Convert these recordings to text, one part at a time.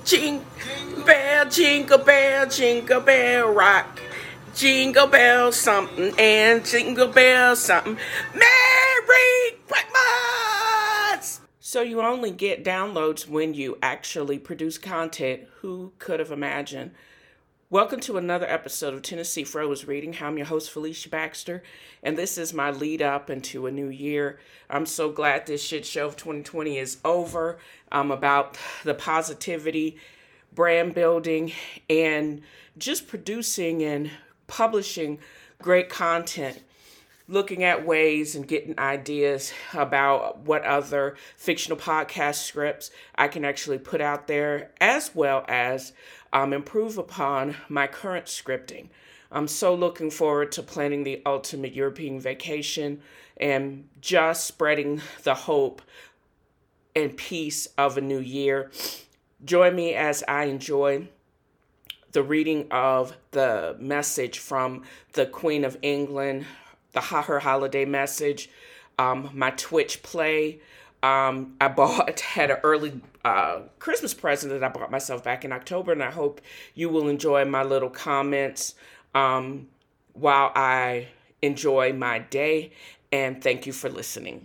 Jingle bell rock. Jingle bell something and jingle bell something. Merry Christmas! So you only get downloads when you actually produce content. Who could have imagined? Welcome to another episode of Tennessee Froze Reading. I'm your host, Felicia Baxter, and this is my lead up into a new year. I'm so glad this shit show of 2020 is over. I'm about the positivity, brand building, and just producing and publishing great content, looking at ways and getting ideas about what other fictional podcast scripts I can actually put out there, as well as improve upon my current scripting. I'm so looking forward to planning the ultimate European vacation and just spreading the hope and peace of a new year. Join me as I enjoy the reading of the message from the Queen of England, her holiday message, my Twitch play. Had an early Christmas present that I bought myself back in October, and I hope you will enjoy my little comments while I enjoy my day, and thank you for listening.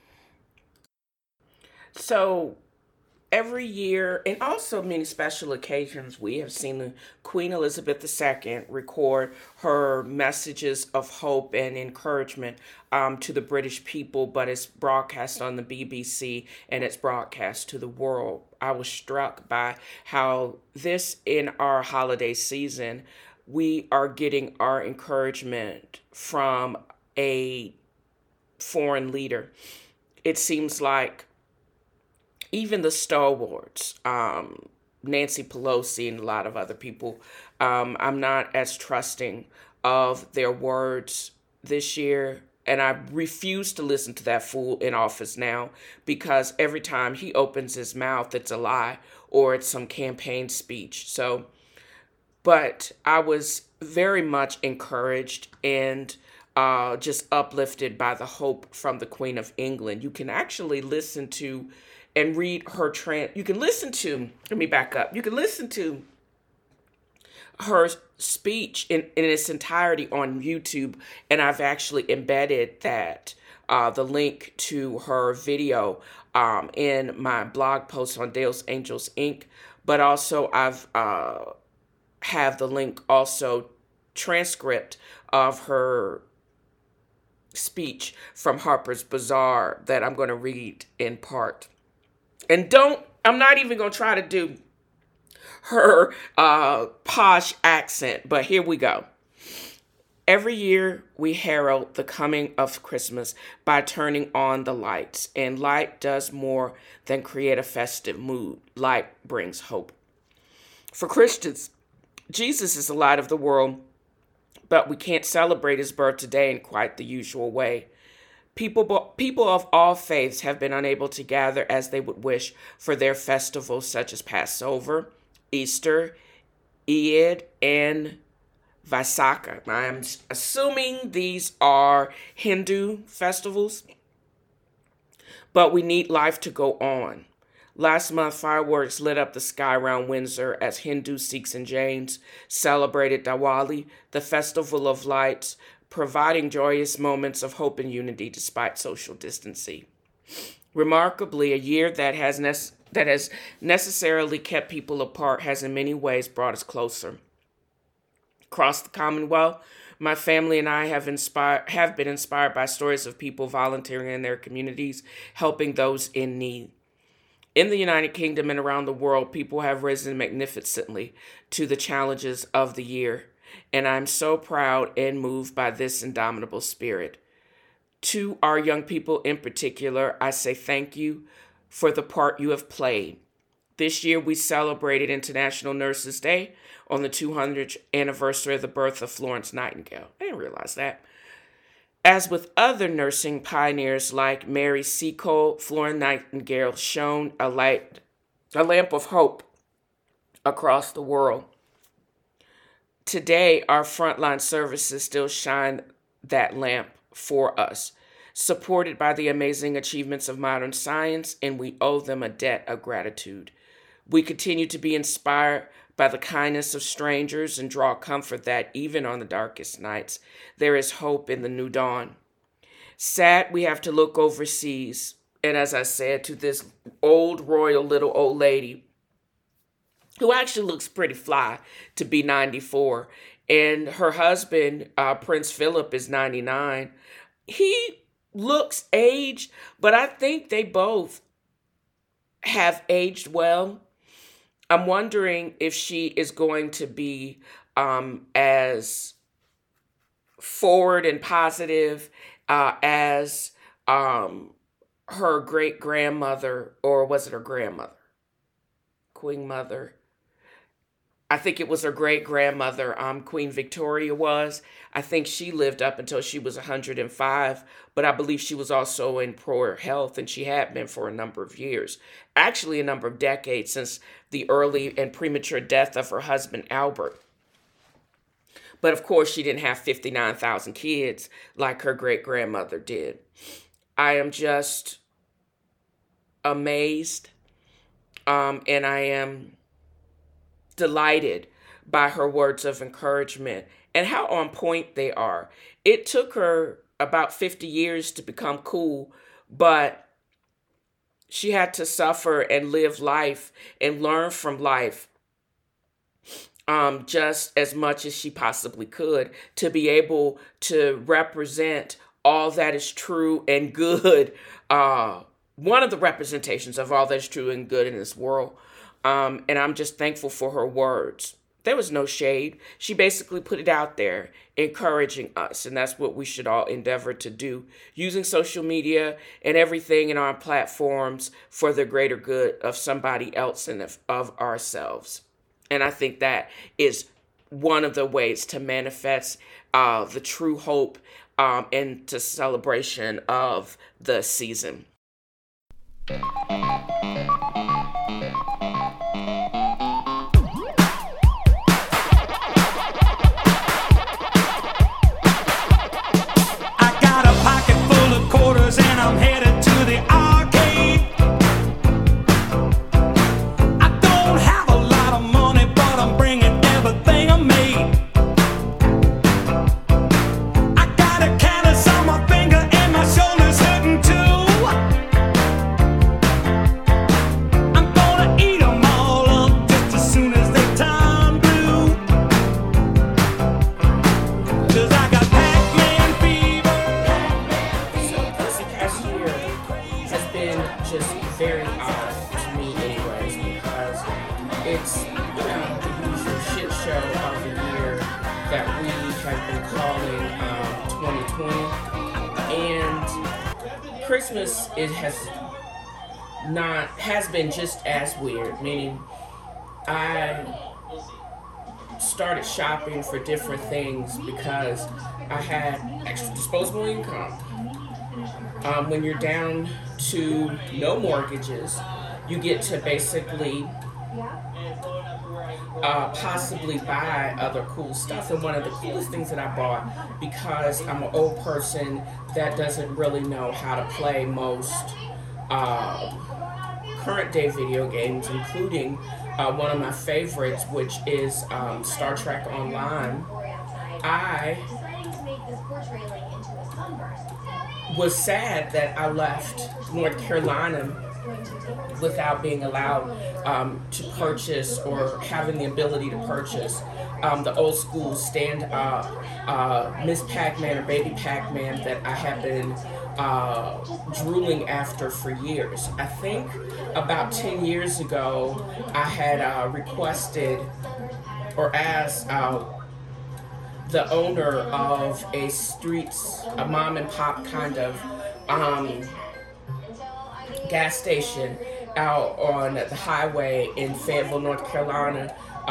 So, every year, and also many special occasions, we have seen Queen Elizabeth II record her messages of hope and encouragement to the British people, but it's broadcast on the BBC and it's broadcast to the world. I was struck by how this, in our holiday season, we are getting our encouragement from a foreign leader. It seems like even the stalwarts, Nancy Pelosi and a lot of other people, I'm not as trusting of their words this year. And I refuse to listen to that fool in office now, because every time he opens his mouth, it's a lie or it's some campaign speech. But I was very much encouraged and just uplifted by the hope from the Queen of England. You can actually listen to and read her you can listen to, let me back up. You can listen to her speech in its entirety on YouTube, and I've actually embedded that, the link to her video in my blog post on Dale's Angels Inc. But also I've have the link, also transcript of her speech from Harper's Bazaar that I'm going to read in part. And I'm not even going to try to do her posh accent, but here we go. Every year we herald the coming of Christmas by turning on the lights, and light does more than create a festive mood. Light brings hope. For Christians, Jesus is the light of the world, but we can't celebrate his birth today in quite the usual way. People of all faiths have been unable to gather as they would wish for their festivals such as Passover, Easter, Eid, and Vaisakha. I'm assuming these are Hindu festivals, but we need life to go on. Last month, fireworks lit up the sky around Windsor as Hindu Sikhs and Jains celebrated Diwali, the festival of lights, providing joyous moments of hope and unity despite social distancing. Remarkably, a year that has necessarily kept people apart has in many ways brought us closer. Across the Commonwealth, my family and I have been inspired by stories of people volunteering in their communities, helping those in need. In the United Kingdom and around the world, people have risen magnificently to the challenges of the year, and I'm so proud and moved by this indomitable spirit. To our young people in particular, I say thank you for the part you have played. This year, we celebrated International Nurses Day on the 200th anniversary of the birth of Florence Nightingale. I didn't realize that. As with other nursing pioneers like Mary Seacole, Florence Nightingale shone a lamp of hope across the world. Today, our frontline services still shine that lamp for us, supported by the amazing achievements of modern science, and we owe them a debt of gratitude. We continue to be inspired by the kindness of strangers and draw comfort that even on the darkest nights, there is hope in the new dawn. Sad we have to look overseas, and as I said, to this old royal little old lady who actually looks pretty fly to be 94. And her husband, Prince Philip, is 99. He looks aged, but I think they both have aged well. I'm wondering if she is going to be as forward and positive as her great grandmother, or was it her grandmother? Queen Mother. I think it was her great grandmother, Queen Victoria was. I think she lived up until she was 105, but I believe she was also in poor health, and she had been for a number of years. Actually, a number of decades since the early and premature death of her husband, Albert. But of course, she didn't have 59,000 kids like her great grandmother did. I am just amazed, and I am delighted by her words of encouragement and how on point they are. It took her about 50 years to become cool, but she had to suffer and live life and learn from life just as much as she possibly could to be able to represent all that is true and good. One of the representations of all that's true and good in this world. And I'm just thankful for her words. There was no shade. She basically put it out there, encouraging us. And that's what we should all endeavor to do, using social media and everything in our platforms for the greater good of somebody else and of ourselves. And I think that is one of the ways to manifest the true hope and to celebration of the season. And I'm headed to the arcade. I don't have a lot of money, but I'm bringing everything I made. I got a callus on my finger and my shoulder's hurting too. I'm gonna eat them all up just as soon as they turn blue. 'Cause I got Pac-Man fever. Just very odd to me anyways, because it's, the usual shit show of the year that we have been calling 2020. And Christmas, has been just as weird, meaning I started shopping for different things because I had extra disposable income. When you're down to no mortgages, you get to basically possibly buy other cool stuff. And one of the coolest things that I bought, because I'm an old person that doesn't really know how to play most current day video games, including one of my favorites, which is Star Trek Online, I was sad that I left North Carolina without being allowed to purchase or having the ability to purchase the old school stand-up Miss Pac-Man or Baby Pac-Man that I have been drooling after for years. I think about 10 years ago, I had requested or asked the owner of a mom and pop kind of gas station out on the highway in Fayetteville, North Carolina,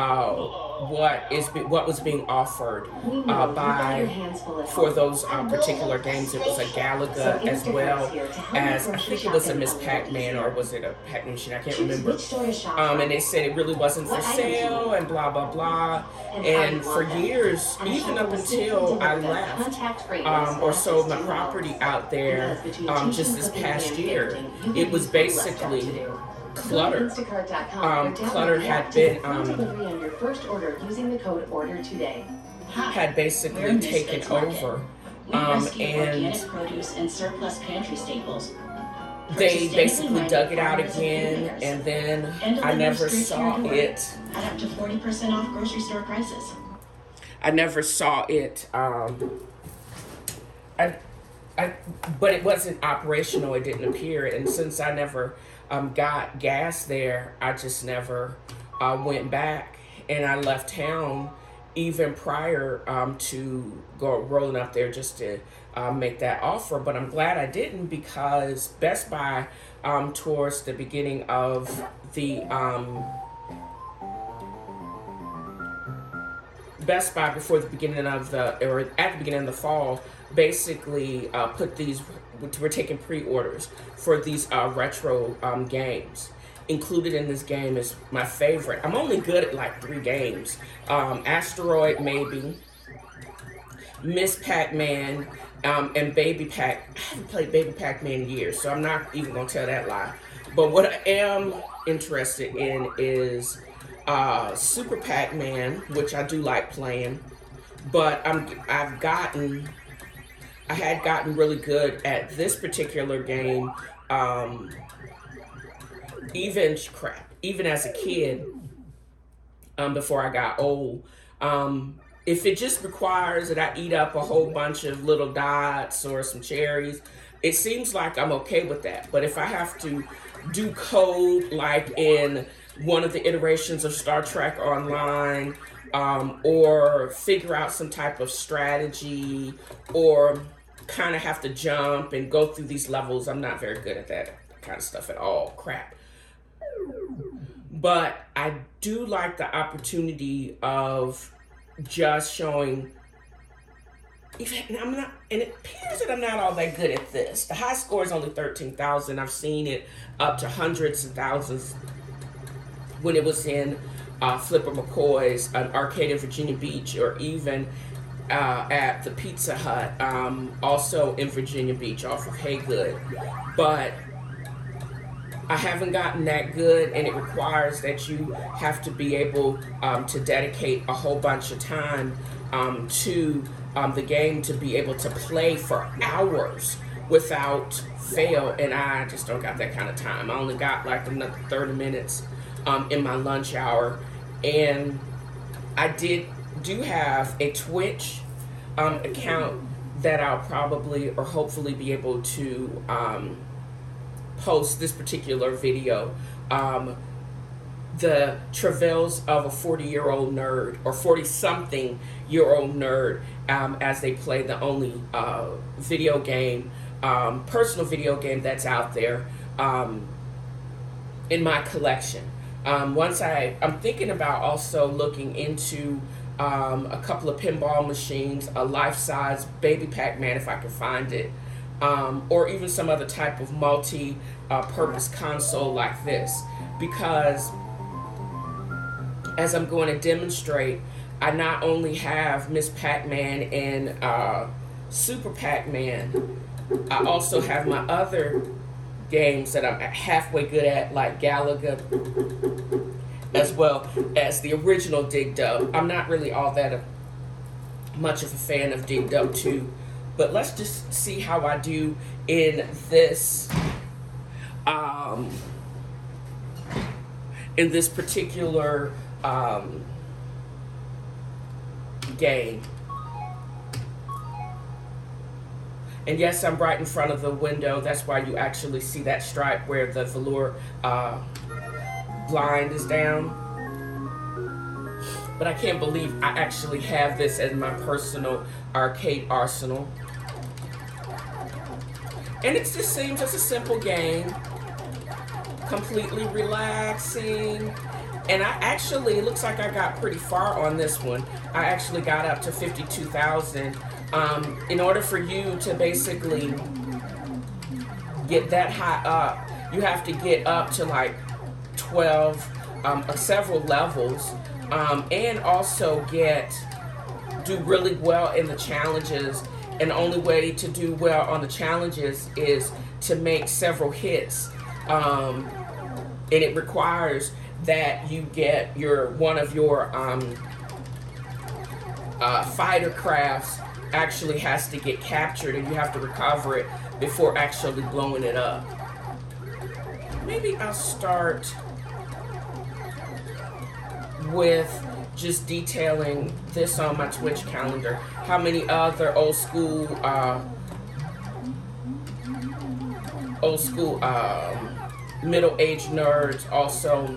what was being offered for those particular games. It was a Galaga as well as, I think it was a Miss Pac-Man, or was it a Pac-Man machine? I can't remember. And they said it really wasn't for sale and blah, blah, blah. And for years, even up until I left or sold my property out there just this past year, it was basically Clutter. Clutter had been delivery on your first order using the code order today. had basically taken over, and organic produce and surplus pantry staples. they basically dug it out again, and then I never saw it. At up to 40% off grocery store prices. I never saw it. But it wasn't operational. It didn't appear, and since I never got gas there, I just never went back, and I left town even prior to rolling up there just to make that offer. But I'm glad I didn't, because Best Buy towards the beginning of the Best Buy before the beginning of or at the beginning of the fall, basically put these, we're taking pre-orders for these retro games. Included in this game is my favorite. I'm only good at like 3 games. Asteroid maybe, Miss Pac-Man, and Baby Pac. I haven't played Baby Pac-Man in years, so I'm not even gonna tell that lie. But what I am interested in is Super Pac-Man, which I do like playing, but I had gotten really good at this particular game, even as a kid, before I got old. If it just requires that I eat up a whole bunch of little dots or some cherries, it seems like I'm okay with that. But if I have to do code like in one of the iterations of Star Trek Online, or figure out some type of strategy, or kind of have to jump and go through these levels, I'm not very good at that kind of stuff at all. Crap. But I do like the opportunity of just showing, and it appears that I'm not all that good at this. The high score is only 13,000. I've seen it up to hundreds and thousands when it was in Flipper McCoy's arcade in Virginia Beach, or even at the Pizza Hut, also in Virginia Beach off of Haygood. But I haven't gotten that good, and it requires that you have to be able to dedicate a whole bunch of time to the game to be able to play for hours without fail, and I just don't got that kind of time. I only got like another 30 minutes in my lunch hour, and I do have a Twitch account that I'll probably or hopefully be able to post this particular video. The travails of a 40-year-old nerd, or 40-something-year-old nerd, as they play the only video game, personal video game that's out there in my collection. I'm thinking about also looking into a couple of pinball machines, a life-size Baby Pac-Man if I can find it, or even some other type of multi-purpose console like this, because as I'm going to demonstrate, I not only have Miss Pac-Man and Super Pac-Man, I also have my other games that I'm halfway good at, like Galaga, as well as the original Dig Dug. I'm not really all that much of a fan of Dig Dug 2, but let's just see how I do in this particular game. And yes, I'm right in front of the window. That's why you actually see that stripe where the velour blind is down. But I can't believe I actually have this as my personal arcade arsenal. And it just seems just a simple game. Completely relaxing. And it looks like I got pretty far on this one. I actually got up to 52,000. In order for you to basically get that high up, you have to get up to like 12, several levels, and also do really well in the challenges. And the only way to do well on the challenges is to make several hits and it requires that you get one of your fighter crafts actually has to get captured, and you have to recover it before actually blowing it up. Maybe I'll start with just detailing this on my Twitch calendar. How many other old school middle-aged nerds also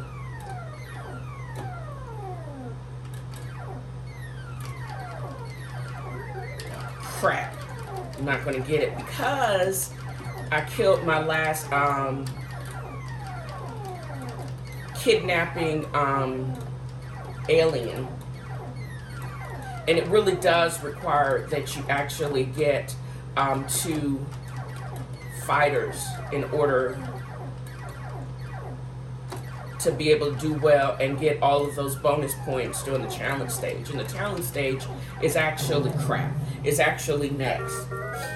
crap, I'm not gonna get it because I killed my last kidnapping alien, and it really does require that you actually get 2 fighters in order to be able to do well and get all of those bonus points during the challenge stage. And the challenge stage is actually crap. It's actually next.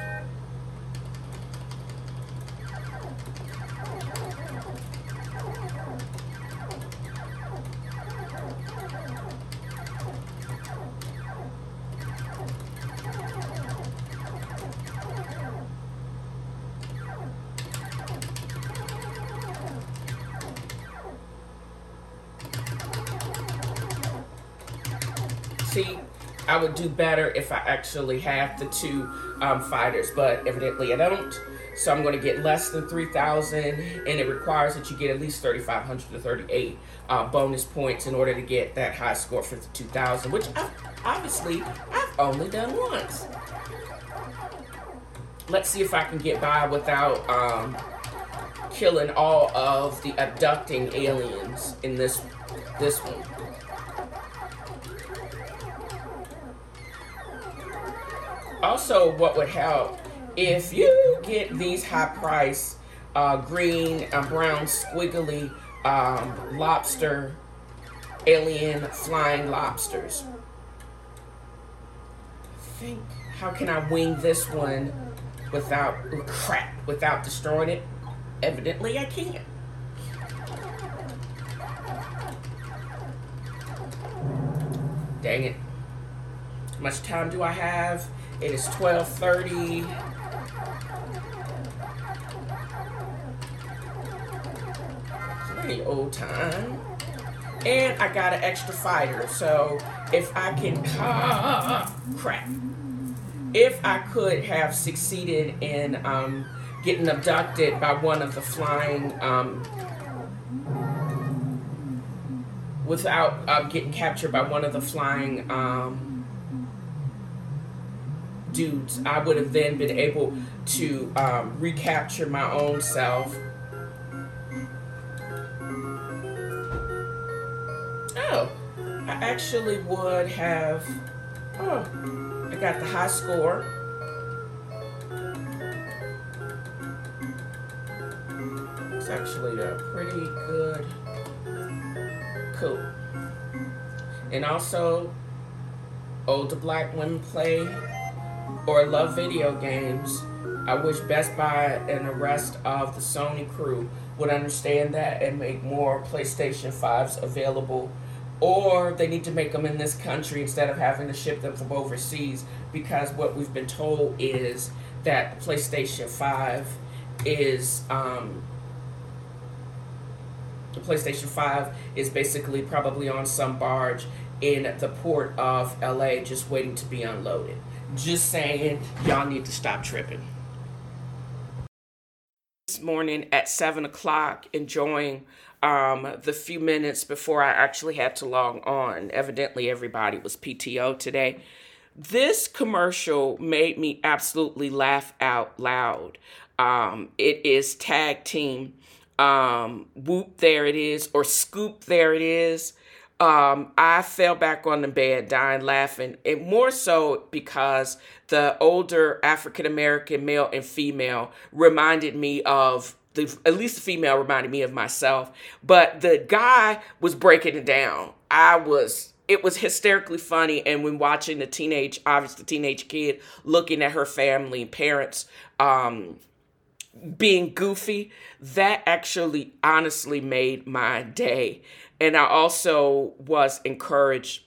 See, I would do better if I actually had the 2 fighters, but evidently I don't. So I'm going to get less than 3,000, and it requires that you get at least 3,500 to 38 bonus points in order to get that high score for the 2,000, which I've only done once. Let's see if I can get by without killing all of the abducting aliens in this one. Also, what would help if you get these high price green and brown squiggly lobster alien flying lobsters. Think, how can I wing this one without destroying it? Evidently I can't. Dang it. How much time do I have? It is 12:30. Pretty old time. And I got an extra fighter, so if I can... crap. If I could have succeeded in getting abducted by one of the flying... without getting captured by one of the flying... dudes, I would have then been able to recapture my own self. Oh, I actually would have... Oh, I got the high score. It's actually a pretty good... Cool. And also, older black women play or love video games. I wish Best Buy and the rest of the Sony crew would understand that and make more PlayStation 5s available, or they need to make them in this country instead of having to ship them from overseas, because what we've been told is that PlayStation 5 is the PlayStation 5 is basically probably on some barge in the port of LA just waiting to be unloaded. Just saying, y'all need to stop tripping. This morning at 7 o'clock, enjoying the few minutes before I actually had to log on. Evidently, everybody was PTO today. This commercial made me absolutely laugh out loud. It is Tag Team. Whoop, there it is, or Scoop, there it is. I fell back on the bed dying laughing, and more so because the older African-American male and female reminded me of, at least the female reminded me of myself, but the guy was breaking it down. It was hysterically funny, and when watching the teenage kid looking at her family, parents, being goofy, that actually honestly made my day. And I also was encouraged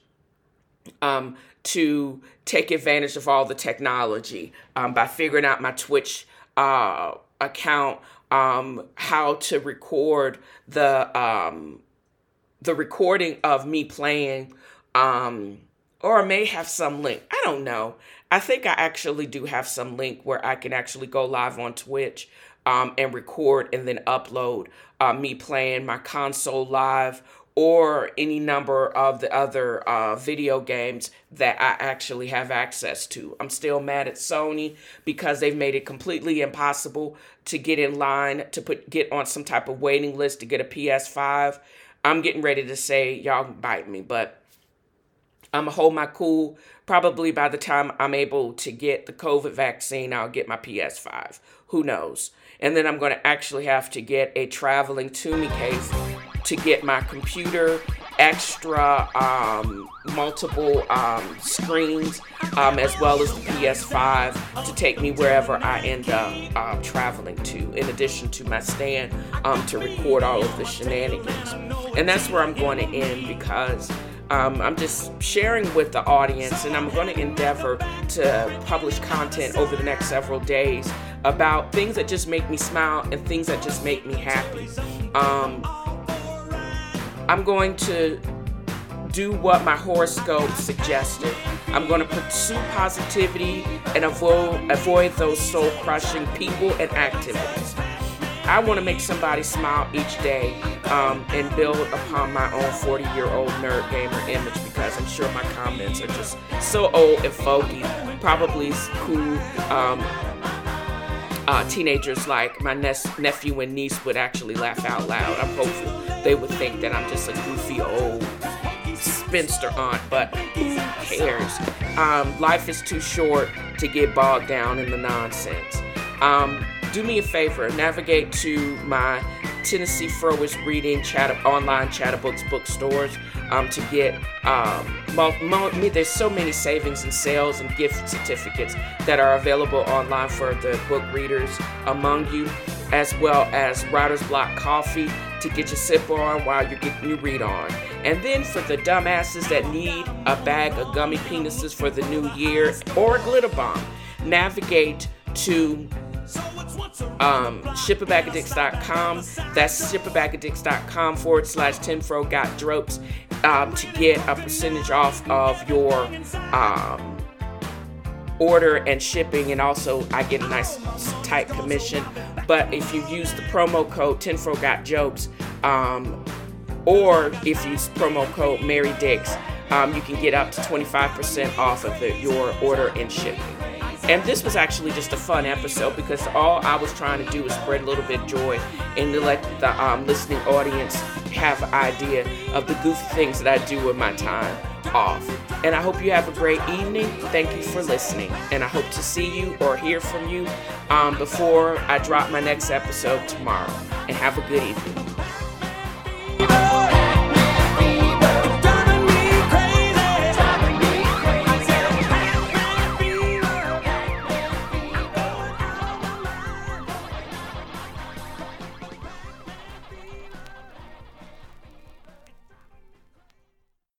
to take advantage of all the technology by figuring out my Twitch account, how to record the recording of me playing, or I may have some link. I don't know. I think I actually do have some link where I can actually go live on Twitch and record and then upload me playing my console live, or any number of the other video games that I actually have access to. I'm still mad at Sony because they've made it completely impossible to get in line, to get on some type of waiting list to get a PS5. I'm getting ready to say, y'all can bite me, but I'm going to hold my cool. Probably by the time I'm able to get the COVID vaccine, I'll get my PS5. Who knows? And then I'm going to actually have to get a traveling Toomey case to get my computer, extra multiple screens, as well as the PS5 to take me wherever I end up traveling to, in addition to my stand to record all of the shenanigans. And that's where I'm going to end, because I'm just sharing with the audience, and I'm going to endeavor to publish content over the next several days about things that just make me smile and things that just make me happy. I'm going to do what my horoscope suggested. I'm going to pursue positivity and avoid those soul-crushing people and activities. I want to make somebody smile each day and build upon my own 40-year-old nerd gamer image, because I'm sure my comments are just so old and fogey. Probably cool teenagers like my nephew and niece would actually laugh out loud. I'm hopeful they would think that I'm just a goofy old spinster aunt, but who cares? Life is too short to get bogged down in the nonsense. Do me a favor, navigate to my Tennessee Froish Reading online Chatterbooks bookstores to get there's so many savings and sales and gift certificates that are available online for the book readers among you, as well as Writer's Block coffee to get your sip on while you're getting your read on. And then for the dumbasses that need a bag of gummy penises for the new year, or a glitter bomb, navigate to shipabagadicks.com. That's shipabagadicks.com/10fro-got-dropes to get a percentage off of your order and shipping, and also I get a nice tight commission. But if you use the promo code 10fro-got-jokes, or if you use promo code MaryDicks, you can get up to 25% off of your order and shipping. And this was actually just a fun episode, because all I was trying to do was spread a little bit of joy and to let the listening audience have an idea of the goofy things that I do with my time off. And I hope you have a great evening. Thank you for listening. And I hope to see you or hear from you before I drop my next episode tomorrow. And have a good evening.